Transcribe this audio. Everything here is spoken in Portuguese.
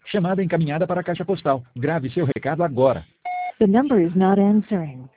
Chamada encaminhada para a caixa postal. Grave seu recado agora. The number is not answering.